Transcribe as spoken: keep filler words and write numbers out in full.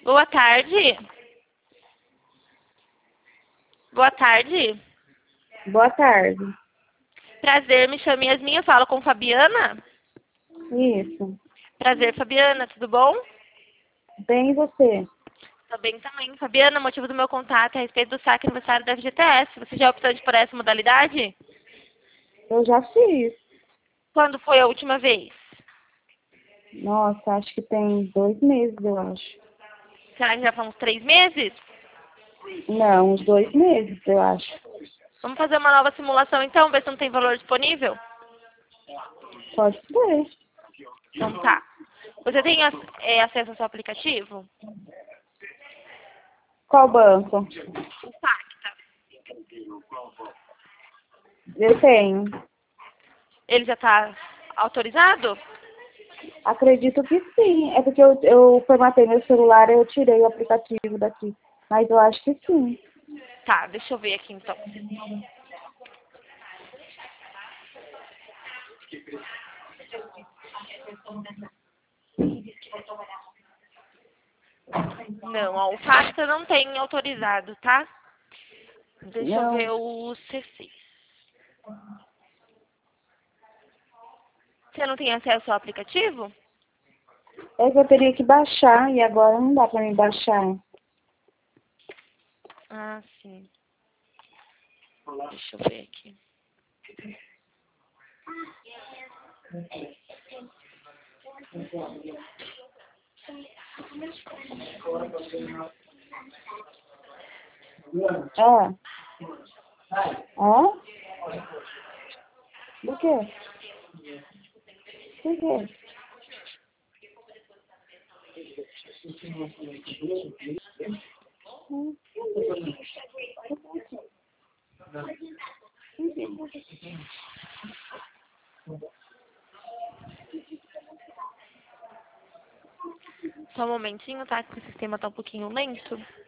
Boa tarde. Boa tarde. Boa tarde. Prazer, me chamo Yasmin, eu falo com Fabiana. Isso. Prazer, Fabiana, tudo bom? Bem, e você? Tô bem também. Fabiana, o motivo do meu contato é a respeito do saque aniversário da F G T S. Você já optou por essa modalidade? Eu já fiz. Quando foi a última vez? Nossa, acho que tem dois meses, eu acho. Será que já foram uns três meses? Não, uns dois meses, eu acho. Vamos fazer uma nova simulação então, ver se não tem valor disponível? Pode ser. Então tá. Você tem ac- é, acesso ao seu aplicativo? Qual banco? O saque, tá? Eu tenho. Ele já está autorizado? Acredito que sim. É porque eu, eu formatei meu celular e eu tirei o aplicativo daqui. Mas eu acho que sim. Tá, deixa eu ver aqui então. Não, ó, o FACTA não tem autorizado, tá? Deixa eu ver Não. o C seis. Você não tem acesso ao aplicativo? É que eu teria que baixar e agora não dá pra mim baixar. Ah, sim. Deixa eu ver aqui. Ah. Ah? Do quê? Do quê? Hum. Só um momentinho, tá? Que o sistema tá um pouquinho lento.